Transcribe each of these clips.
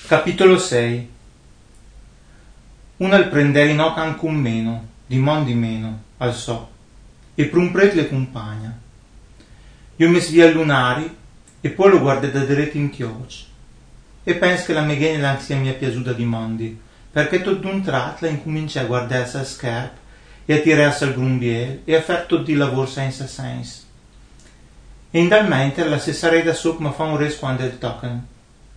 Capitolo 6. Un al prendere in oca anche un meno, di mon di meno, al so, e per un pret le compagna. Io mes via lunari, e poi lo guardai da diretto in chioc. E penso che la meghene l'ansia mi è piaciuta di mondi, perché tot d'un tratto la incominciai a guardarsi al scherp, e a tirarsi al grumbiel, e a far tot il lavoro senza senso. E indalmente la stessa reda so come fa un res quando il toccano.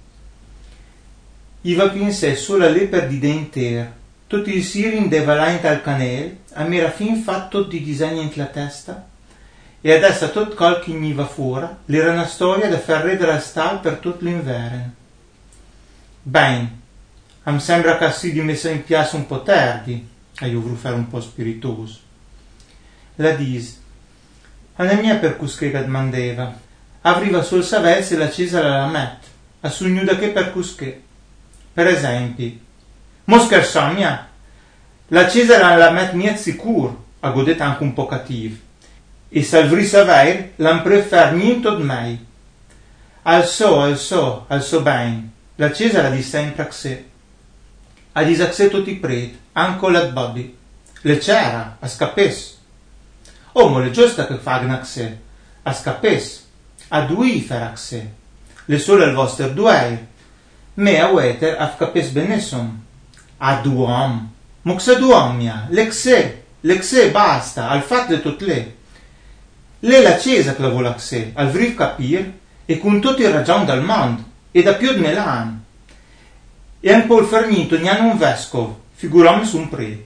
Iva pensai solo a lei per di denter, tutti i sirin de valaint al canel, a mi era fin fatto di disegni in la testa, e adesso tot col che gli va fuori, l'era una storia da far redere al stal per tutto l'inverno. Ben, am sembra che si di messa in piazza un po' tardi, e io volevo fare un po' spiritoso. La dis, alla mia per cusche che demandeva, avriva sul saver se la cesa la met, a sugnuda che per cusche. Per esempio, mo scherzò mia, la Cesare la met mia sicur, ha godet anche un po' cattiv, e salvri saver l'han prefer niente di mai. Al so ben, la Cesare di sempre a sé. A disaxe tutti i pret, anche la body, le c'era, a scappes. Oh, mo le giusta che fagna a sé, a scappes, a due fer a sé, le sole al vostro due. Me a weter a capes benessom. A duom. Moxa duomia. L'exe basta. Al fatto de tot le. Le la cesa che la vuole xe. Al vriv capir. E con tutto il ragion del mondo. E da più di Melan. E un po' il fermito n'hanno un vescov. Figurom su un pret.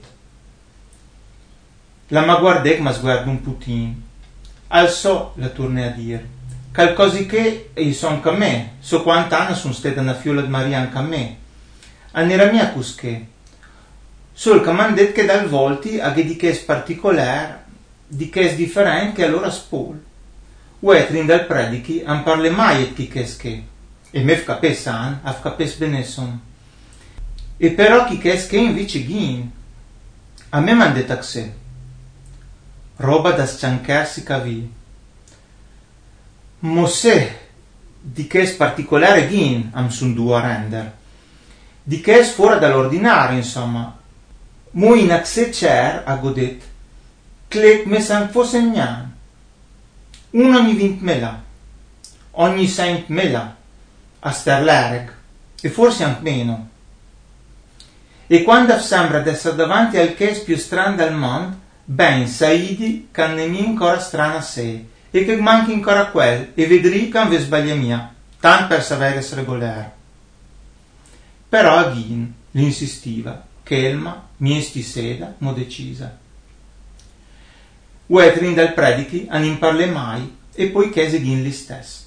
La ma guardè ma sguarda un putin. Al so, la torne a dire. Qualcosa che son anche a me, so quant'anni sono stata una fiola di Maria anche a me. Annera mia cusche. Sol che m'han detto che dal volti a che di che è particolare, di che è differente che allora spol. Uetrin dal predichi an parle mai et chi che è che. E me fcapes an, a fcapes benessom. E però chi che è che invece ghin. A me m'han detto a sé. Roba da sciancarsi cavi. Mosè, di che è particolare ghin, am sun due a render. Di che è fuori dall'ordinario, insomma. Mo in axe cer, a godet, clet me san fosse gnan. Un ogni 20.000, ogni 100.000, a sterlerec, e forse anche meno. E quando sembra d'essere davanti al che è più strano del mondo, ben saidi che ne mi ancora strana a sé. E che manchi ancora quel, e vedrì che non vi sbaglia mia, tanto per sapere se regolare. Però a Ghin l'insistiva, che Elma, miesti seda, mo decisa. Uetrin dal predichi a non parle mai, e poi chiese Ghin li stesso.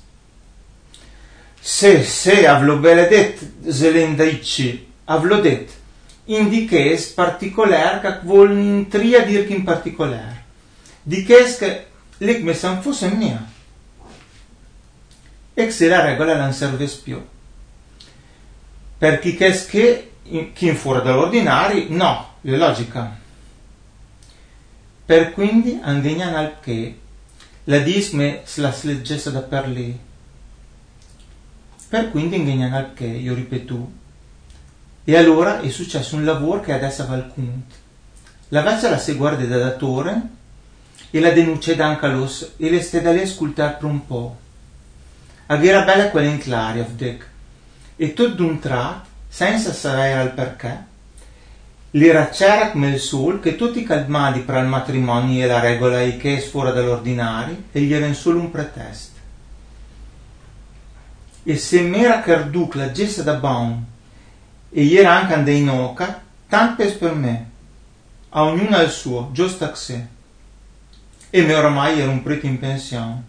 Se, avlo benedet, zelendricci, avlo det, indiches particolare che vuol intria dir che in particolare. Diches che lei come se non fosse mia. E se la regola non serve più. Per chi che chi in fuori dall'ordinario, no, è logica. Per quindi angegnan al che, la disme se la sleggessa da per lei. Per quindi angegnan al che, io ripeto. E allora è successo un lavoro che adesso va al conto. La vecchia la si guarda da datore, e la denuncia d'anche l'os e le ste da lì ascoltare per un po'. Aghera bella quella in claria, e tutto d'un tratto, senza sapere al perché, l'era c'era come il sol che tutti i calmati per il matrimonio e la regola e che è fuori dall'ordinario e gli erano solo un pretesto. E se m'era carduc la gessa da bon e gli era anche andai in oca, tanto per me, a ognuno al suo, giusto a sé. E me oramai era un prete in pensione.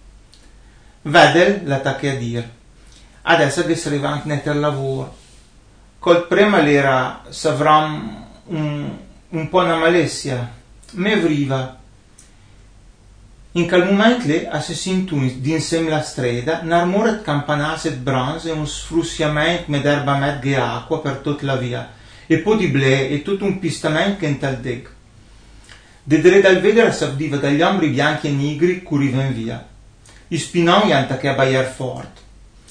Vedel l'attacchi a dire, adesso che si arriva anche nel lavoro, col prima l'era s'avrà un po' una malessia, me vriva. In quel momento lì si sentì d'insieme la strada, un armore di campanase di bronzo e un sfrussiamento med erba med di acqua per tutta la via, e poi di blé e tutto un pistamento che in tal deg. Dedere dal vedere s'avdiva dagli ombri bianchi e nigri curivano via. I spinoni anta che a baiar forte.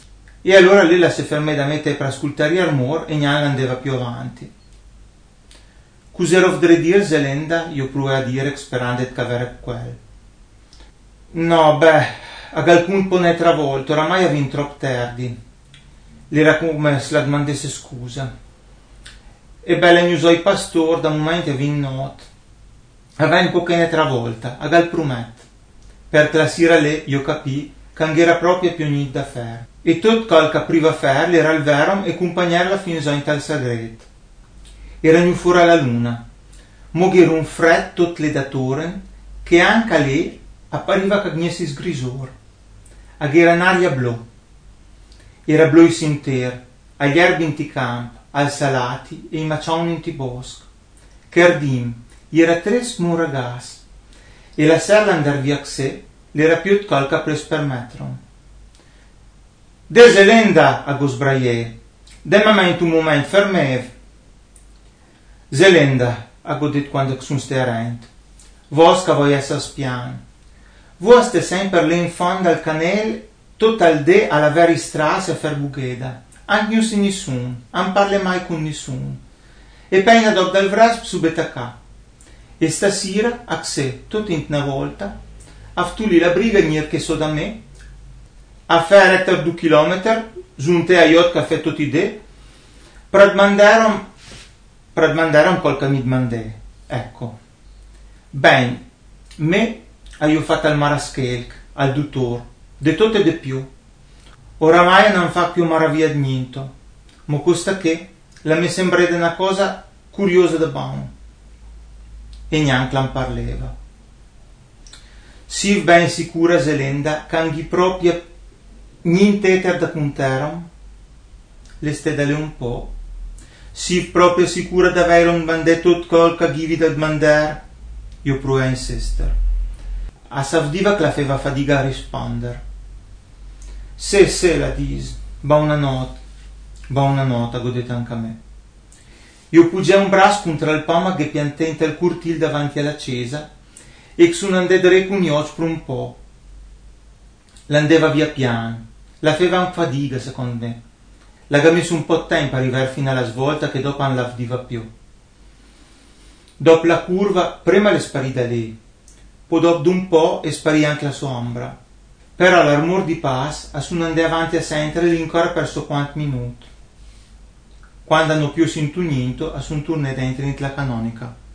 E allora lei la si fermò da mettere per ascoltare il rumore e non andava più avanti. Cos'ero da dire, Zelenda? Io provai a dire, sperando di avere quel. No, a qualcun po' ne travolto, oramai avevo troppo tardi. L'era come se la domandesse scusa. E le ne usò i pastori, da un momento avevo notte. Aveva un po' che ne travolta, a gal prometto. Perché la sera lì io capì che non era proprio più niente da fare. E tutto quel che apriva a fare era il vero e accompagnarla fino in tal segreto. Era fuori alla luna. Mogher un freddo tutte le datore che anche a lei appariva che gnesi sgrisor. Era un'aria blu. Era blu il sinter, agli erbi in ti camp, al salati e i macioni in ti bosco. Che ardim, era tre smuragas. E la sera andar via che sé, l'era più qualche pres permetteron. De Zelenda, a gosbraie, de momento un momento fermev. Zelenda, ha godit quando sun sterent. Vos che voi essere spian. Vos ste sempre lì in fondo al canale, tot al dè alla veri strase a fer bugheda. Anche nessun, non parle mai con nessun. E pena dopo dal vrasp subita ca. E stasera, a sé, tutto in una volta, aftuli la briga nir che so da me, a fare 2 chilometri, giunte a iot che ha fatto t'ide, pradmandaron quel che mi domandè. Ecco. Ben, me io fatto al maraskelk, al dottor, de tutto e de più. Oramai non fa più maraviglia di niente, ma questa che la mi sembra una cosa curiosa da buono. E neanche la parleva. Si ben sicura Zelenda che anghi proprio niente da contaron, le stedale un po'. Si proprio sicura d'avere un bandè tutto quel che ghivi da mandare, io provai a insistere. A savdiva che la feva fatica a rispondere. Se la dis, buonanotte, godete anche a me. Io puggiai un braccio contro il poma che piantente il cortil davanti alla chiesa e che sono andato recugnoc per un po'. L'andeva via piano, la feva un fatica secondo me. L'ha messo un po' di tempo a arrivare fino alla svolta che dopo non la vediva più. Dopo la curva, prima le sparì da lei, poi dopo un po' e sparì anche la sua ombra. Però l'armor di pass a sono andato avanti a sentire lì ancora per so quanti minuti. Quando hanno più sentito niente, a sono tornato dentro la canonica.